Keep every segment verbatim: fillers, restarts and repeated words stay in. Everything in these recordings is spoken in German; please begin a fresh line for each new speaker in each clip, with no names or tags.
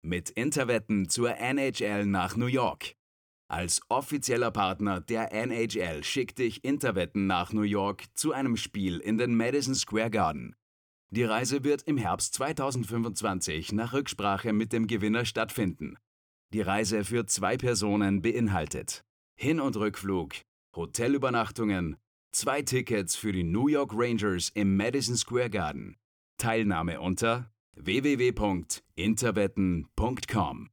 Mit Interwetten zur N H L nach New York. Als offizieller Partner der N H L schickt dich Interwetten nach New York zu einem Spiel in den Madison Square Garden. Die Reise wird im Herbst zweitausendfünfundzwanzig nach Rücksprache mit dem Gewinner stattfinden. Die Reise für zwei Personen beinhaltet Hin- und Rückflug, Hotelübernachtungen, zwei Tickets für die New York Rangers im Madison Square Garden. Teilnahme unter w w w punkt interwetten punkt com.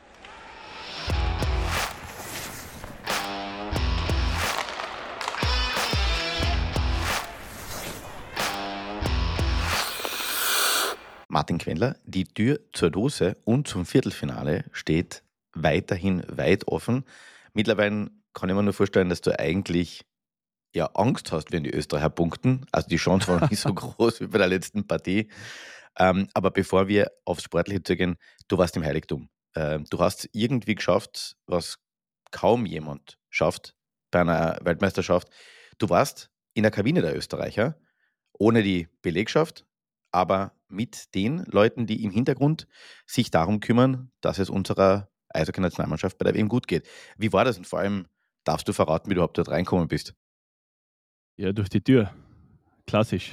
Martin Quendler, die Tür zur Dose und zum Viertelfinale steht weiterhin weit offen. Mittlerweile kann ich mir nur vorstellen, dass du eigentlich ja Angst hast, wenn die Österreicher punkten. Also die Chance war nicht so groß wie bei der letzten Partie. Ähm, aber bevor wir aufs Sportliche zugehen, du warst im Heiligtum. Ähm, du hast irgendwie geschafft, was kaum jemand schafft bei einer Weltmeisterschaft. Du warst in der Kabine der Österreicher, ohne die Belegschaft, aber mit den Leuten, die im Hintergrund sich darum kümmern, dass es unserer Eishockey-Nationalmannschaft bei der W M gut geht. Wie war das und vor allem darfst du verraten, wie du überhaupt dort reinkommen bist?
Ja, durch die Tür. Klassisch.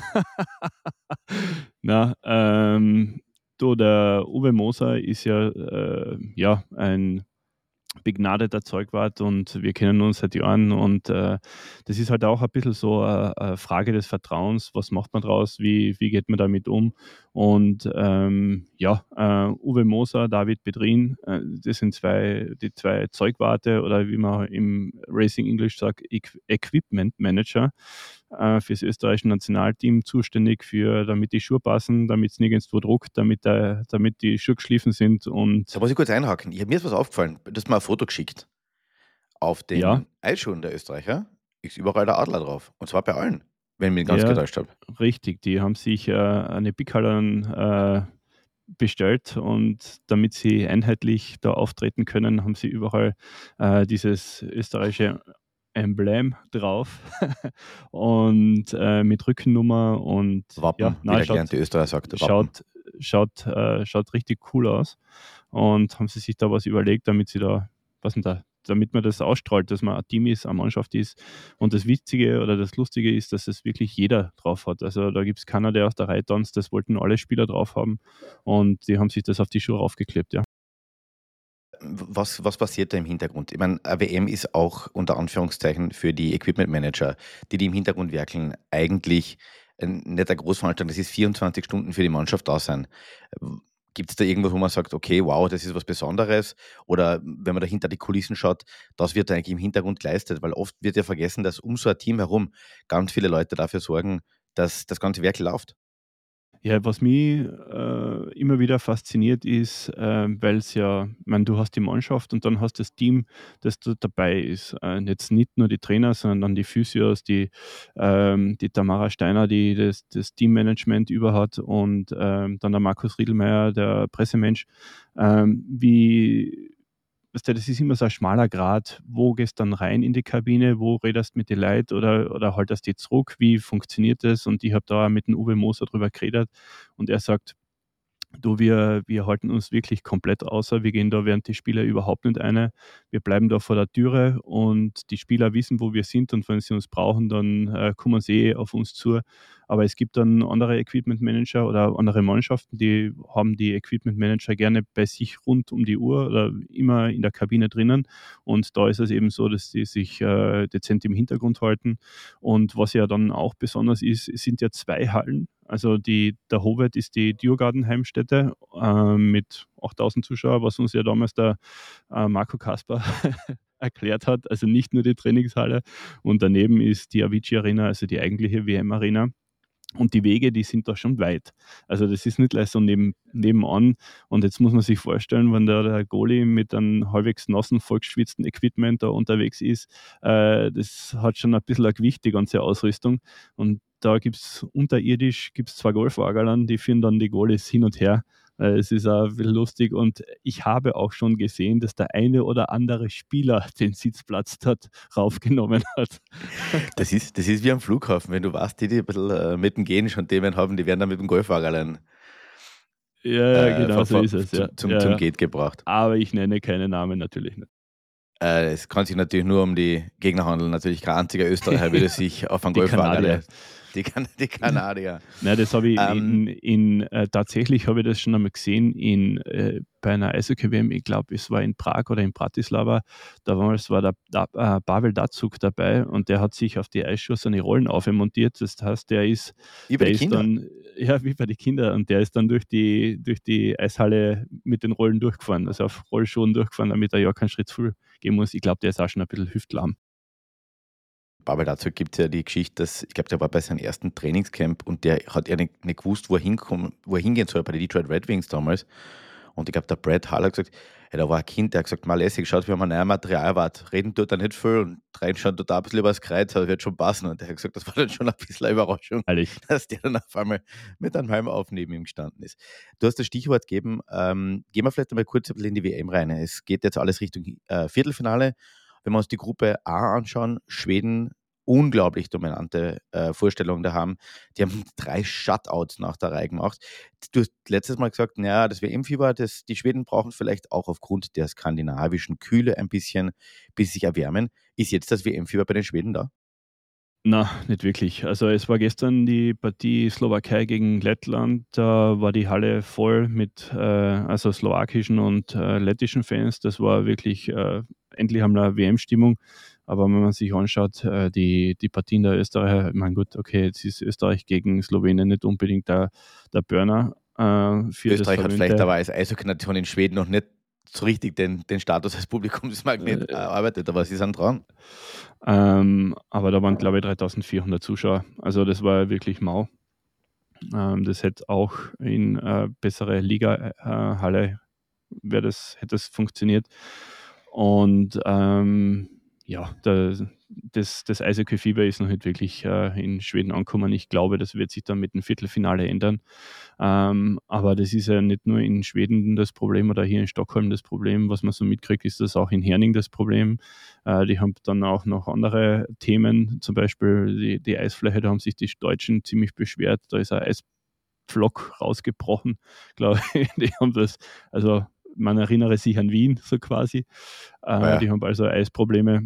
Na, ähm, du, der Uwe Moser ist ja, äh, ja ein begnadeter Zeugwart und wir kennen uns seit Jahren und äh, das ist halt auch ein bisschen so eine, eine Frage des Vertrauens. Was macht man draus? Wie, wie geht man damit um? Und ähm, ja, äh, Uwe Moser, David Bedrin, äh, das sind zwei, die zwei Zeugwarte oder wie man im Racing English sagt, Equ- Equipment Manager äh, fürs österreichische Nationalteam zuständig für, damit die Schuhe passen, damit es nirgendwo druckt, damit, der, damit die Schuhe geschliffen sind und
Da muss ich kurz einhaken. Ich, mir ist was aufgefallen. Du hast mir ein Foto geschickt. Auf
ja,
den Eisschuhen der Österreicher ist überall der Adler drauf. Und zwar bei allen, wenn ich mich ganz
ja,
getäuscht habe.
richtig. Die haben sich äh, eine Bighallen äh, bestellt und damit sie einheitlich da auftreten können, haben sie überall äh, dieses österreichische Emblem drauf und äh, mit Rückennummer und
Wappen,
ja,
wie
na,
der
schaut,
gelernte Österreicher sagt, Wappen.
schaut, schaut, äh, schaut richtig cool aus. Und haben sie sich da was überlegt, damit sie da, was denn da, damit man das ausstrahlt, dass man ein Team ist, eine Mannschaft ist. Und das Witzige oder das Lustige ist, dass es wirklich jeder drauf hat. Also da gibt es keiner, der aus der Reihe tanzt, das wollten alle Spieler drauf haben und die haben sich das auf die Schuhe raufgeklebt, ja.
Was, was passiert da im Hintergrund? Ich meine, eine W M ist auch unter Anführungszeichen für die Equipment Manager, die, die im Hintergrund werkeln, eigentlich äh, nicht eine Großveranstaltung, das ist vierundzwanzig Stunden für die Mannschaft da sein. Gibt es da irgendwas, wo man sagt, okay, wow, das ist was Besonderes? Oder wenn man da hinter die Kulissen schaut, das wird eigentlich im Hintergrund geleistet, weil oft wird ja vergessen, dass um so ein Team herum ganz viele Leute dafür sorgen, dass das ganze Werk läuft.
Ja, was mich äh, immer wieder fasziniert ist, äh, weil es ja, ich meine, du hast die Mannschaft und dann hast das Team, das da dabei ist. Äh, jetzt nicht nur die Trainer, sondern dann die Physios, die, ähm, die Tamara Steiner, die das, das Teammanagement über hat und ähm, dann der Markus Riedelmeier, der Pressemensch. Ähm, wie, weißt du, das ist immer so ein schmaler Grat. Wo gehst du dann rein in die Kabine? Wo redest du mit den Leuten oder, oder haltest die zurück? Wie funktioniert das? Und ich habe da mit dem Uwe Moser drüber geredet und er sagt, du, wir, wir halten uns wirklich komplett außer. Wir gehen da während die Spieler überhaupt nicht eine. Wir bleiben da vor der Türe und die Spieler wissen, wo wir sind und wenn sie uns brauchen, dann äh, kommen sie eh auf uns zu. Aber es gibt dann andere Equipment Manager oder andere Mannschaften, die haben die Equipment Manager gerne bei sich rund um die Uhr oder immer in der Kabine drinnen. Und da ist es eben so, dass die sich äh, dezent im Hintergrund halten. Und was ja dann auch besonders ist, es sind ja zwei Hallen. Also die, der Hovet ist die Diogarden-Heimstätte äh, mit achttausend Zuschauern, was uns ja damals der äh, Marco Kasper erklärt hat. Also nicht nur die Trainingshalle. Und daneben ist die Avicii Arena, also die eigentliche W M-Arena. Und die Wege, die sind da schon weit. Also das ist nicht gleich so neben, nebenan. Und jetzt muss man sich vorstellen, wenn da der Goalie mit einem halbwegs nassen, vollgeschwitzten Equipment da unterwegs ist, äh, das hat schon ein bisschen ein Gewicht, die ganze Ausrüstung. Und da gibt es unterirdisch gibt's zwei Golfwagerlern, die führen dann die Goalies hin und her. Äh, Es ist auch ein bisschen lustig und ich habe auch schon gesehen, dass der eine oder andere Spieler den Sitzplatz dort raufgenommen hat.
Das ist, das ist wie am Flughafen, wenn du weißt, die, die ein bisschen äh, mit dem Gehen schon Themen haben, die werden dann mit dem Golfwagen allein.
Ja, ja,
äh,
genau
vor,
so
vor,
ist es, ja.
zum, zum,
Ja,
zum
ja.
Geht gebracht.
Aber ich nenne keine Namen natürlich nicht.
Äh, es kann sich natürlich nur um die Gegner handeln. Natürlich kein einziger Österreicher würde sich auf einen
Die
Golfwagen
Kanadier.
alle- Die, kan die Kanadier.
Nein, das habe ich
Ähm,
in, in äh, tatsächlich habe ich das schon einmal gesehen in, äh, bei einer Eishockey-W M, ich glaube, es war in Prag oder in Bratislava. Damals war der da, äh, Pavel Datsyuk dabei und der hat sich auf die Eisschuhe seine Rollen aufmontiert. Das heißt, der ist,
Über
der
die
ist
Kinder.
dann, ja, wie bei den Kindern, und der ist dann durch die, durch die Eishalle mit den Rollen durchgefahren, also auf Rollschuhen durchgefahren, damit er ja keinen Schritt zu viel gehen muss. Ich glaube, der ist auch schon ein bisschen hüftlahm.
Aber dazu gibt es ja die Geschichte, dass, ich glaube, der war bei seinem ersten Trainingscamp und der hat ja nicht, nicht gewusst, wo er, hinkommen, wo er hingehen soll, bei den Detroit Red Wings damals. Und ich glaube, der Brad Hall hat gesagt, ja, da war ein Kind, der hat gesagt, mal lässig, schaut, wir haben ein neues Material erwartet. Reden tut er nicht viel und reinschauen tut er ein bisschen übers Kreuz, das wird schon passen. Und der hat gesagt, das war dann schon ein bisschen eine Überraschung,
Ehrlich.
dass der dann auf einmal mit einem Helm auf neben ihm gestanden ist. Du hast das Stichwort gegeben, ähm, gehen wir vielleicht einmal kurz ein bisschen in die W M rein. Es geht jetzt alles Richtung äh, Viertelfinale. Wenn wir uns die Gruppe A anschauen, Schweden, unglaublich dominante äh, Vorstellung da haben. Die haben drei Shutouts nach der Reihe gemacht. Du hast letztes Mal gesagt, naja, das W M-Fieber, das, die Schweden brauchen vielleicht auch aufgrund der skandinavischen Kühle ein bisschen, bis sie sich erwärmen. Ist jetzt das W M-Fieber bei den Schweden da?
Na, nicht wirklich. Also es war gestern die Partie Slowakei gegen Lettland. Da war die Halle voll mit äh, also slowakischen und äh, lettischen Fans. Das war wirklich, äh, endlich haben wir eine W M-Stimmung. Aber wenn man sich anschaut, äh, die, die Partien der Österreicher, ich meine gut, okay, jetzt ist Österreich gegen Slowenien nicht unbedingt der, der Burner äh, für
Österreich
das
hat vielleicht aber als Eishockey-Nation in Schweden noch nicht so richtig den, den Status als Publikumsmagnet
Äh,
erarbeitet, aber sie sind dran.
Ähm, aber da waren, glaube ich, dreitausendvierhundert Zuschauer. Also das war wirklich mau. Ähm, das hätte auch in äh, bessere Liga-Halle wäre das, hätte das funktioniert. Und ähm, ja, da, das, das Eishockey-Fieber ist noch nicht wirklich äh, in Schweden angekommen. Ich glaube, das wird sich dann mit dem Viertelfinale ändern. Ähm, aber das ist ja nicht nur in Schweden das Problem oder hier in Stockholm das Problem. Was man so mitkriegt, ist das auch in Herning das Problem. Äh, die haben dann auch noch andere Themen, zum Beispiel die, die Eisfläche, da haben sich die Deutschen ziemlich beschwert. Da ist ein Eisblock rausgebrochen, glaube ich. Die haben das, also man erinnere sich an Wien, so quasi. Äh,
Ja.
Die haben also Eisprobleme.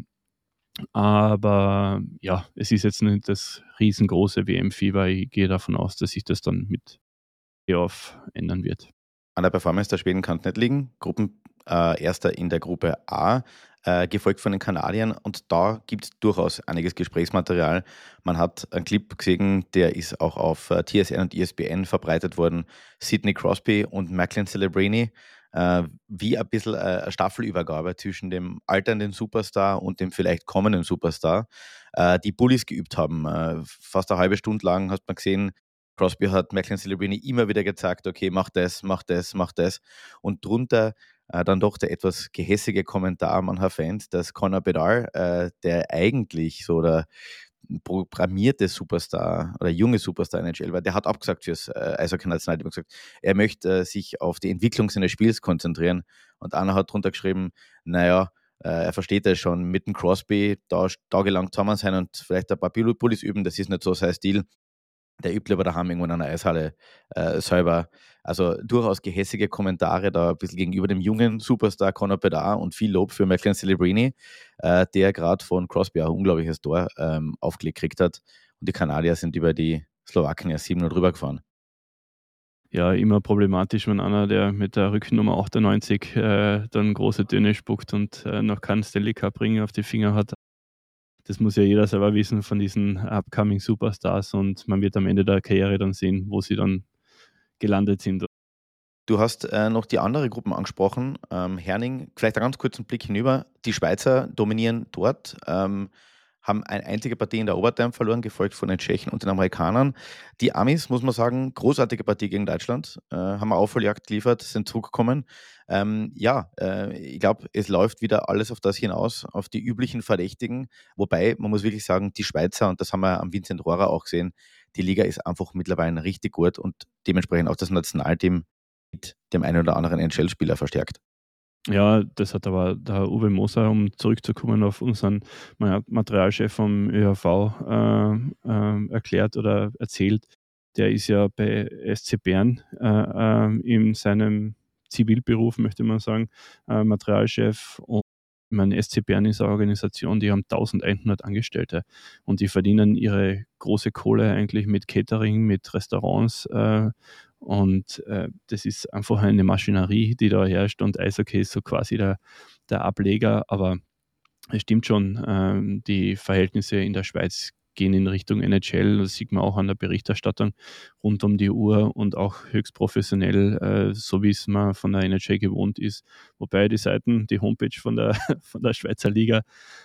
Aber ja, es ist jetzt nicht das riesengroße W M-Fieber. Ich gehe davon aus, dass sich das dann mit Playoff ändern wird.
An der Performance der Schweden kann es nicht liegen. Gruppen, äh, Erster in der Gruppe A, äh, gefolgt von den Kanadiern. Und da gibt es durchaus einiges Gesprächsmaterial. Man hat einen Clip gesehen, der ist auch auf äh, T S N und E S P N verbreitet worden. Sidney Crosby und Macklin Celebrini, äh, wie ein bisschen äh, eine Staffelübergabe zwischen dem alternden Superstar und dem vielleicht kommenden Superstar, äh, die Bullies geübt haben. Äh, fast eine halbe Stunde lang hat man gesehen, Crosby hat Macklin Celebrini immer wieder gezeigt, okay, mach das, mach das, mach das. Und drunter äh, dann doch der etwas gehässige Kommentar mancher Fans, dass Conor Bedard, äh, der eigentlich so der programmierte Superstar oder junge Superstar in N H L war, der hat abgesagt fürs äh, Eishockey-Nationalteam gesagt, er möchte äh, sich auf die Entwicklung seines Spiels konzentrieren. Und einer hat drunter geschrieben, naja, äh, er versteht das schon, mit dem Crosby da tagelang zusammen sein und vielleicht ein paar Bullies üben, das ist nicht so sein Stil. Der übt lieber daheim irgendwo in einer Eishalle äh, selber. Also durchaus gehässige Kommentare da ein bisschen gegenüber dem jungen Superstar Conor Bedard und viel Lob für Macklin Celebrini, äh, der gerade von Crosby ein unglaubliches Tor ähm, aufgelegt gekriegt hat. Und die Kanadier sind über die Slowaken ja sieben null drüber gefahren.
Ja, immer problematisch, wenn einer, der mit der Rückennummer achtundneunzig äh, dann große Töne spuckt und äh, noch keinen Stanley Cup Ring auf die Finger hat. Das muss ja jeder selber wissen von diesen upcoming Superstars und man wird am Ende der Karriere dann sehen, wo sie dann gelandet sind.
Du hast äh, noch die andere Gruppen angesprochen. Ähm, Herning, vielleicht einen ganz kurzen Blick hinüber. Die Schweizer dominieren dort, ähm, haben eine einzige Partie in der Overtime verloren, gefolgt von den Tschechen und den Amerikanern. Die Amis, muss man sagen, großartige Partie gegen Deutschland, äh, haben eine Aufholjagd geliefert, sind zurückgekommen. Ähm, ja, äh, ich glaube, es läuft wieder alles auf das hinaus, auf die üblichen Verdächtigen. Wobei, man muss wirklich sagen, die Schweizer, und das haben wir am Vincent Rohrer auch gesehen, die Liga ist einfach mittlerweile richtig gut und dementsprechend auch das Nationalteam mit dem einen oder anderen N H L-Spieler verstärkt.
Ja, das hat aber der Uwe Moser, um zurückzukommen auf unseren Materialchef vom Ö H V, äh, äh, erklärt oder erzählt. der ist ja bei S C Bern äh, äh, in seinem Zivilberuf, möchte man sagen, äh, Materialchef. Und ich meine, S C Bern ist eine Organisation, die haben eintausendeinhundert Angestellte und die verdienen ihre große Kohle eigentlich mit Catering, mit Restaurants äh, und äh, das ist einfach eine Maschinerie, die da herrscht und Eishockey ist so quasi der, der Ableger, aber es stimmt schon, ähm, die Verhältnisse in der Schweiz gehen in Richtung N H L, das sieht man auch an der Berichterstattung rund um die Uhr und auch höchst professionell, äh, so wie es man von der N H L gewohnt ist. Wobei die Seiten, die Homepage von der, von der Schweizer Liga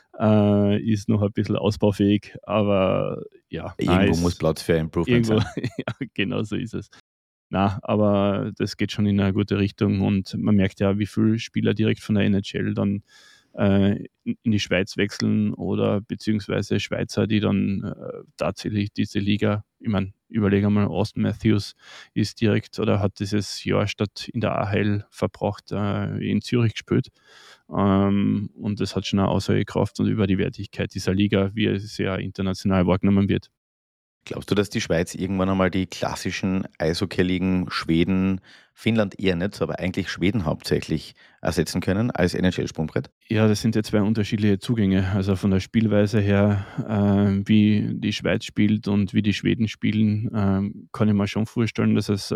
äh, ist noch ein bisschen ausbaufähig, aber ja, nein,
Irgendwo muss
ist
Platz für Improvement
irgendwo,
sein.
ja, genau so ist es. Na, aber das geht schon in eine gute Richtung und man merkt ja, wie viele Spieler direkt von der N H L dann äh, in in die Schweiz wechseln oder beziehungsweise Schweizer, die dann äh, tatsächlich diese Liga, ich meine, überlege mal, Austin Matthews ist direkt oder hat dieses Jahr statt in der A H L verbracht, äh, in Zürich gespielt. Ähm, und das hat schon eine Aussagekraft und über die Wertigkeit dieser Liga, wie es ja international wahrgenommen wird.
Glaubst du, dass die Schweiz irgendwann einmal die klassischen Eishockey-Ligen Schweden, Finnland eher nicht, aber eigentlich Schweden hauptsächlich ersetzen können als N H L-Sprungbrett?
Ja, das sind ja zwei unterschiedliche Zugänge. Also von der Spielweise her, äh, wie die Schweiz spielt und wie die Schweden spielen, ähm, kann ich mir schon vorstellen, dass es, äh,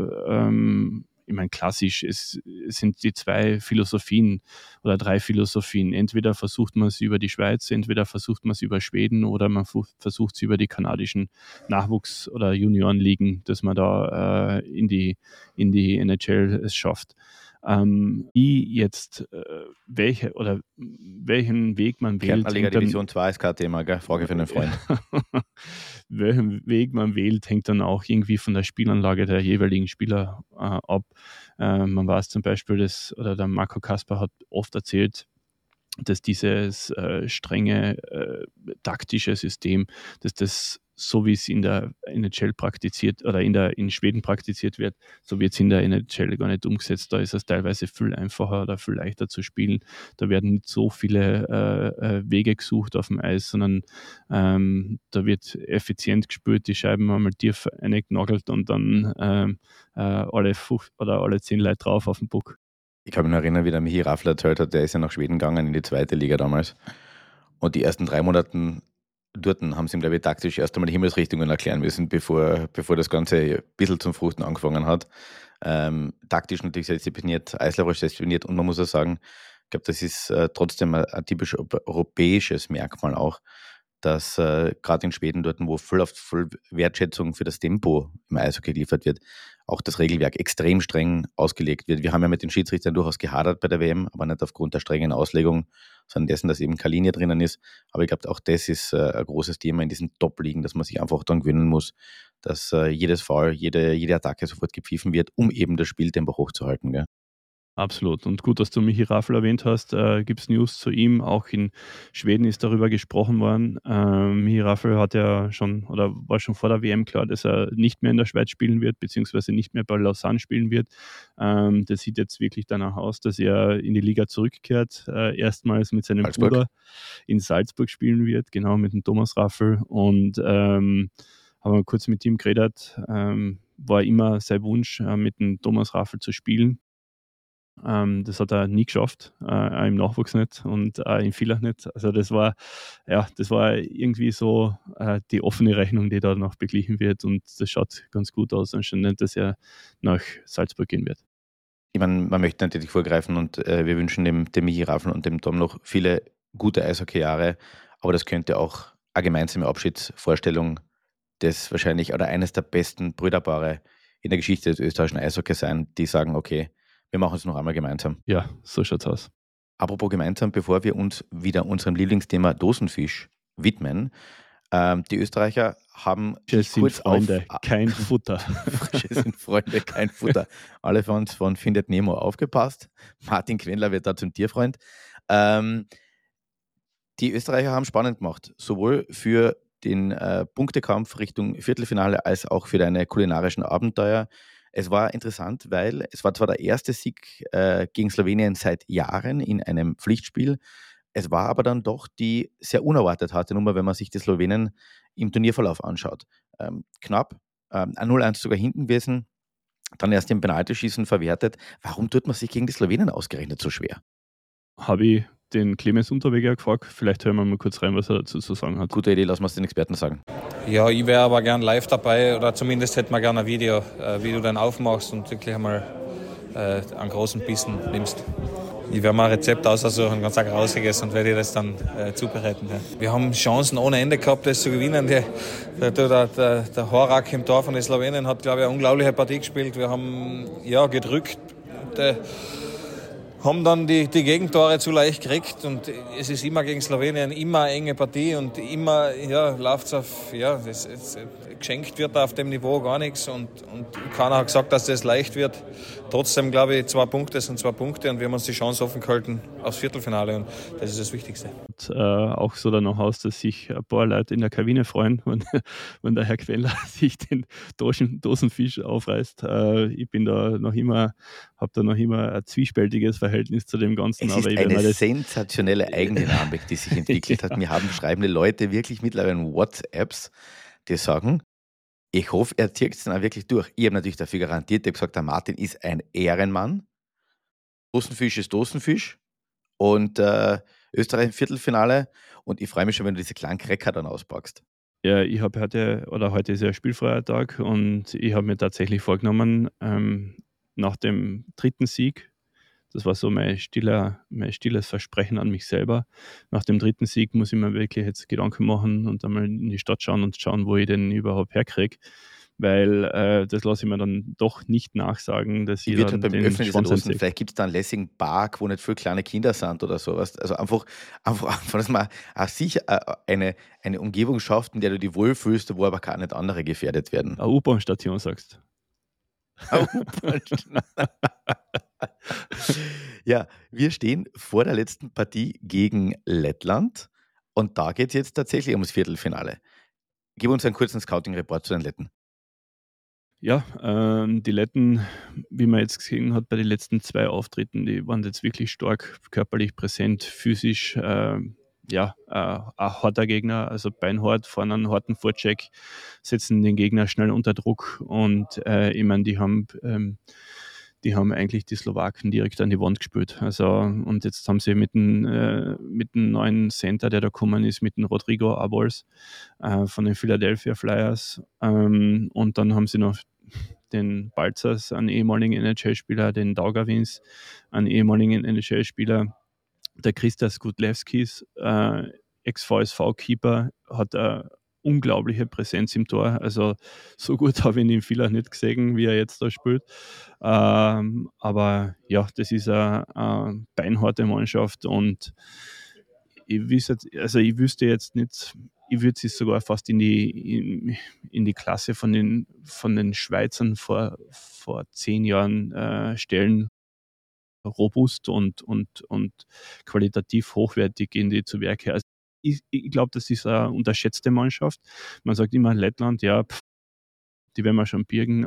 ähm, ich meine, klassisch, es, es sind die zwei Philosophien oder drei Philosophien. Entweder versucht man es über die Schweiz, entweder versucht man es über Schweden oder man fu- versucht es über die kanadischen Nachwuchs- oder Juniorenligen, dass man da äh, in die, in die N H L es schafft. Ähm, wie jetzt, äh, welche oder welchen Weg man
Kärntner
wählt,
Liga
hängt dann,
Division zwei ist kein Thema, gell? Frage für einen Freund.
welchen Weg man wählt, hängt dann auch irgendwie von der Spielanlage der jeweiligen Spieler äh, ab. Äh, man weiß zum Beispiel, dass, oder der Marco Kasper hat oft erzählt, dass dieses äh, strenge äh, taktische System, dass das so wie es in der N H L praktiziert oder in, der, in Schweden praktiziert wird, so wird es in der N H L gar nicht umgesetzt. Da ist es teilweise viel einfacher oder viel leichter zu spielen. Da werden nicht so viele äh, äh, Wege gesucht auf dem Eis, sondern ähm, da wird effizient gespielt, die Scheiben einmal tief eingenagelt und dann ähm, äh, alle, fünf oder alle zehn Leute drauf auf den Puck.
Ich kann mich noch erinnern, wie der Michi Raffler erzählt hat, der ist ja nach Schweden gegangen in die zweite Liga damals. Und die ersten drei Monate dort haben sie ihm, glaube ich, taktisch erst einmal die Himmelsrichtungen erklären müssen, bevor, bevor das Ganze ein bisschen zum Fruchten angefangen hat. Ähm, taktisch natürlich sehr diszipliniert, eislerisch sehr diszipliniert und man muss auch sagen, ich glaube, das ist äh, trotzdem ein, ein typisch europäisches Merkmal auch, dass äh, gerade in Schweden, dort, wo voll auf voll Wertschätzung für das Tempo im Eishockey geliefert wird, auch das Regelwerk extrem streng ausgelegt wird. Wir haben ja mit den Schiedsrichtern durchaus gehadert bei der W M, aber nicht aufgrund der strengen Auslegung, sondern dessen, dass eben keine Linie drinnen ist. Aber ich glaube, auch das ist äh, ein großes Thema in diesen Top-Ligen, dass man sich einfach daran gewöhnen muss, dass äh, jedes Foul, jede, jede Attacke sofort gepfiffen wird, um eben das Spieltempo hochzuhalten. Gell?
Absolut. Und gut, dass du Michi Raffl erwähnt hast, äh, gibt es News zu ihm. Auch in Schweden ist darüber gesprochen worden. Ähm, Michi Raffl hat ja schon oder war schon vor der W M klar, dass er nicht mehr in der Schweiz spielen wird, beziehungsweise nicht mehr bei Lausanne spielen wird. Ähm, das sieht jetzt wirklich danach aus, dass er in die Liga zurückkehrt, äh, erstmals mit seinem
Salzburg.
Bruder in Salzburg spielen wird, genau mit dem Thomas Raffl. Und ähm, haben wir kurz mit ihm geredet. Ähm, war immer sein Wunsch, äh, mit dem Thomas Raffl zu spielen. Ähm, das hat er nie geschafft, äh, auch im Nachwuchs nicht und auch in Villach nicht. Also das war, ja, das war irgendwie so äh, die offene Rechnung, die da noch beglichen wird und das schaut ganz gut aus anscheinend, dass er nach Salzburg gehen wird.
Ich meine, man möchte natürlich vorgreifen und äh, wir wünschen dem, dem Michi Raffl und dem Tom noch viele gute Eishockey-Jahre, aber das könnte auch eine gemeinsame Abschiedsvorstellung des wahrscheinlich oder eines der besten Brüderpaare in der Geschichte des österreichischen Eishockey sein, die sagen, okay, wir machen es noch einmal gemeinsam.
Ja, so schaut's aus.
Apropos gemeinsam, bevor wir uns wieder unserem Lieblingsthema Dosenfisch widmen, ähm, die Österreicher haben
Frische
sich
sind
kurz
Freunde,
auf...
kein Futter.
Frische sind Freunde, kein Futter. Alle Fans von Findet Nemo aufgepasst. Martin Quendler wird da zum Tierfreund. Ähm, die Österreicher haben spannend gemacht, sowohl für den äh, Punktekampf Richtung Viertelfinale als auch für deine kulinarischen Abenteuer. Es war interessant, weil es war zwar der erste Sieg äh, gegen Slowenien seit Jahren in einem Pflichtspiel, es war aber dann doch die sehr unerwartet harte Nummer, wenn man sich die Slowenen im Turnierverlauf anschaut. Ähm, knapp ähm, ein null eins sogar hinten gewesen, dann erst im Penaltyschießen verwertet. Warum tut man sich gegen die Slowenen ausgerechnet so schwer?
Habe ich den Clemens Unterweger gefragt. Vielleicht hören wir mal kurz rein, was er dazu zu sagen hat.
Gute Idee, lassen wir es den Experten sagen.
Ja, ich wäre aber gern live dabei oder zumindest hätte man gerne ein Video, äh, wie du dann aufmachst und wirklich einmal äh, einen großen Bissen nimmst. Ich werde mal ein Rezept aussuchen, ganz ein grausiges, und werde das dann äh, zubereiten. Ja. Wir haben Chancen ohne Ende gehabt, das zu gewinnen. Der, der, der, der, der Horak im Tor von den Slowenen hat, glaube ich, eine unglaubliche Partie gespielt. Wir haben ja gedrückt. Und, äh, haben dann die, die Gegentore zu leicht gekriegt, und es ist immer gegen Slowenien immer eine enge Partie und immer ja, läuft es auf, ja, es, es, geschenkt wird auf dem Niveau gar nichts, und, und keiner hat gesagt, dass das leicht wird. Trotzdem glaube ich, zwei Punkte sind zwei Punkte, und wir haben uns die Chance offen gehalten aufs Viertelfinale, und das ist das Wichtigste.
Und, äh, auch so danach aus, dass sich ein paar Leute in der Kabine freuen, wenn, wenn der Herr Queller sich den Dosen, Dosenfisch aufreißt. Äh, ich bin da noch immer, habe da noch immer ein zwiespältiges Verhältnis zu dem Ganzen.
Es
aber
ist
ich
eine
das
sensationelle Eigendynamik, die sich entwickelt
Ja.
hat. Mir haben schreibende Leute wirklich mittlerweile WhatsApps, die sagen, ich hoffe, er zieht es dann auch wirklich durch. Ich habe natürlich dafür garantiert, ich habe gesagt, der Martin ist ein Ehrenmann. Dosenfisch ist Dosenfisch. Und äh, Österreich im Viertelfinale. Und ich freue mich schon, wenn du diese kleinen Cracker dann auspackst.
Ja, ich habe heute, oder heute ist ja ein spielfreier Tag, und ich habe mir tatsächlich vorgenommen, ähm, nach dem dritten Sieg, das war so mein, stiller, mein stilles Versprechen an mich selber, nach dem dritten Sieg muss ich mir wirklich jetzt Gedanken machen und einmal in die Stadt schauen und schauen, wo ich den überhaupt herkriege, weil äh, das lasse ich mir dann doch nicht nachsagen, dass ich
Ich würde
dann
halt beim
den
Öffnen dieser
Schwanz
Dosen,
einziehe.
vielleicht gibt es da einen lässigen Park, wo nicht viele kleine Kinder sind oder sowas. Also einfach, einfach, einfach dass man auch sicher äh, eine, eine Umgebung schafft, in der du dich wohlfühlst, wo aber gar nicht andere gefährdet werden.
Eine U-Bahn-Station, sagst
Ja, wir stehen vor der letzten Partie gegen Lettland, und da geht es jetzt tatsächlich ums Viertelfinale. Gib uns einen kurzen Scouting-Report zu den Letten.
Ja, ähm, die Letten, wie man jetzt gesehen hat bei den letzten zwei Auftritten, die waren jetzt wirklich stark körperlich präsent, physisch, ähm, ja, äh, ein harter Gegner, also beinhart, fahren einen harten Vorcheck, setzen den Gegner schnell unter Druck, und äh, ich meine, die haben, ähm, die haben eigentlich die Slowaken direkt an die Wand gespielt. Also, und jetzt haben sie mit dem, äh, mit dem neuen Center, der da gekommen ist, mit dem Rodrigo Abols äh, von den Philadelphia Flyers, ähm, und dann haben sie noch den Balzers, einen ehemaligen N H L-Spieler, den Daugavins, einen ehemaligen N H L-Spieler, der Christas Gudlewskis, äh, Ex-V S V-Keeper, hat eine unglaubliche Präsenz im Tor. Also so gut habe ich ihn in vieler nicht gesehen, wie er jetzt da spielt. Ähm, aber ja, das ist eine, eine beinharte Mannschaft, und ich wüsste, also ich wüsste jetzt nicht, ich würde sie sogar fast in die, in, in die Klasse von den, von den Schweizern vor, vor zehn Jahren äh, stellen. Robust und, und, und qualitativ hochwertig gehen die zu Werke. Also ich, ich glaube, das ist eine unterschätzte Mannschaft. Man sagt immer, Lettland, ja, pff, die werden wir schon birgen.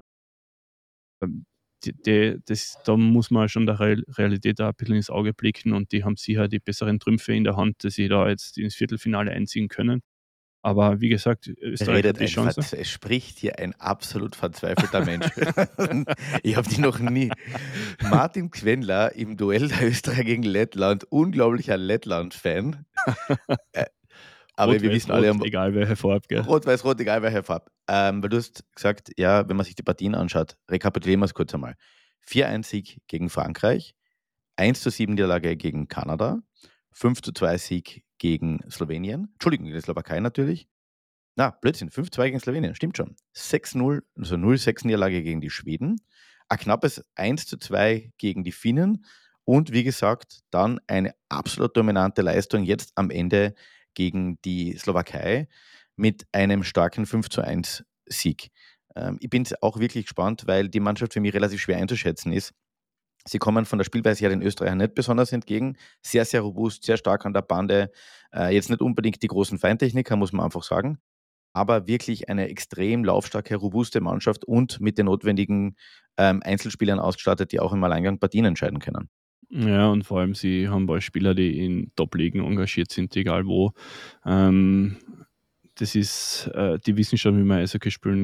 Ähm, Die, die, das, da muss man schon der Real- Realität auch ein bisschen ins Auge blicken, und die haben sicher die besseren Trümpfe in der Hand, dass sie da jetzt ins Viertelfinale einziehen können. Aber wie gesagt, Österreich
Redet
hat die
ein
Chance.
Verz- Es spricht hier ein absolut verzweifelter Mensch. Ich habe die noch nie. Martin Quendler im Duell der Österreich gegen Lettland, unglaublicher Lettland-Fan. Äh, Aber
Rot,
wir
weiß,
wissen alle,
rot, egal welche Farbe, gell?
Rot, Weiß, Rot, egal welche Farbe. Ähm, weil du hast gesagt, ja, wenn man sich die Partien anschaut, rekapitulieren wir es kurz einmal. vier eins Sieg gegen Frankreich, eins zu sieben Niederlage gegen Kanada, fünf zu zwei Sieg gegen Slowenien, Entschuldigung, gegen die Slowakei natürlich. Na, Blödsinn, fünf zwei gegen Slowenien, stimmt schon. sechs null, also null sechs Niederlage gegen die Schweden, ein knappes eins zu zwei gegen die Finnen, und wie gesagt, dann eine absolut dominante Leistung jetzt am Ende gegen die Slowakei mit einem starken fünf zu eins Sieg. Ähm, ich bin auch wirklich gespannt, weil die Mannschaft für mich relativ schwer einzuschätzen ist. Sie kommen von der Spielweise her den Österreichern nicht besonders entgegen. Sehr, sehr robust, sehr stark an der Bande. Äh, jetzt nicht unbedingt die großen Feintechniker, muss man einfach sagen. Aber wirklich eine extrem laufstarke, robuste Mannschaft und mit den notwendigen ähm, Einzelspielern ausgestattet, die auch im Alleingang Partien entscheiden können.
Ja, und vor allem, sie haben bald Spieler, die in Top-Ligen engagiert sind, egal wo. Ähm, das ist, äh, die wissen schon, wie man Eishockey spielen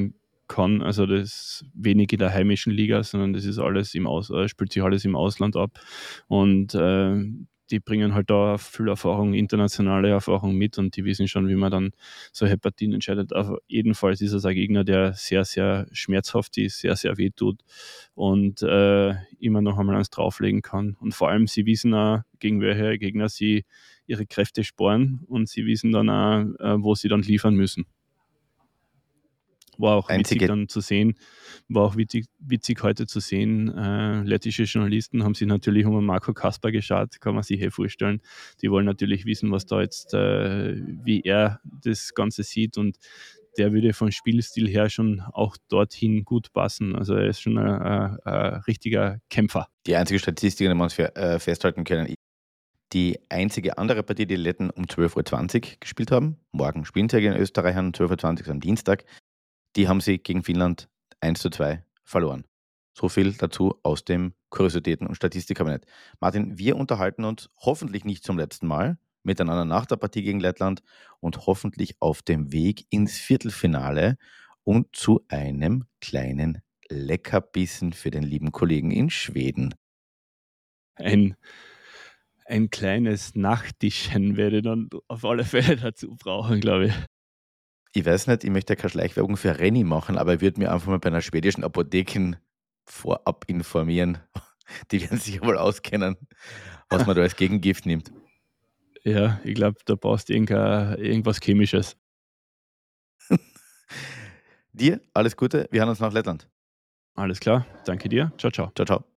kann. Also das ist wenig in der heimischen Liga, sondern das ist alles im Aus, äh, spielt sich alles im Ausland ab. Und äh, die bringen halt da viel Erfahrung, internationale Erfahrung mit und die wissen schon, wie man dann solche Partien entscheidet. Aber jedenfalls ist es ein Gegner, der sehr, sehr schmerzhaft ist, sehr, sehr weh tut und äh, immer noch einmal eins drauflegen kann. Und vor allem, sie wissen auch, gegen welche Gegner sie ihre Kräfte sparen und sie wissen dann auch, äh, wo sie dann liefern müssen. War auch
Einzige-
witzig dann zu sehen, war auch witzig, witzig heute zu sehen. Äh, lettische Journalisten haben sich natürlich um Marco Kasper geschaut, kann man sich hier vorstellen. Die wollen natürlich wissen, was da jetzt, äh, wie er das Ganze sieht und der würde vom Spielstil her schon auch dorthin gut passen. Also er ist schon ein, ein, ein richtiger Kämpfer.
Die einzige Statistik, die wir uns für, äh, festhalten können, die einzige andere Partie, die die Letten um zwölf Uhr zwanzig gespielt haben, morgen spielen sie gegen Österreich um zwölf Uhr zwanzig am Dienstag, die haben sie gegen Finnland eins zu zwei verloren. So viel dazu aus dem Kuriositäten- und Statistikkabinett. Martin, wir unterhalten uns hoffentlich nicht zum letzten Mal miteinander nach der Partie gegen Lettland und hoffentlich auf dem Weg ins Viertelfinale und zu einem kleinen Leckerbissen für den lieben Kollegen in Schweden.
Ein, ein kleines Nachtischchen werde ich dann auf alle Fälle dazu brauchen, glaube ich.
Ich weiß nicht, ich möchte ja keine Schleichwerbung für Renny machen, aber ich würde mir einfach mal bei einer schwedischen Apothekin vorab informieren. Die werden sich ja wohl auskennen, was man da als Gegengift nimmt.
Ja, ich glaube, da brauchst du irgendein- irgendwas Chemisches.
Dir alles Gute, wir hören uns nach Lettland.
Alles klar, danke dir. Ciao, ciao.
Ciao, ciao.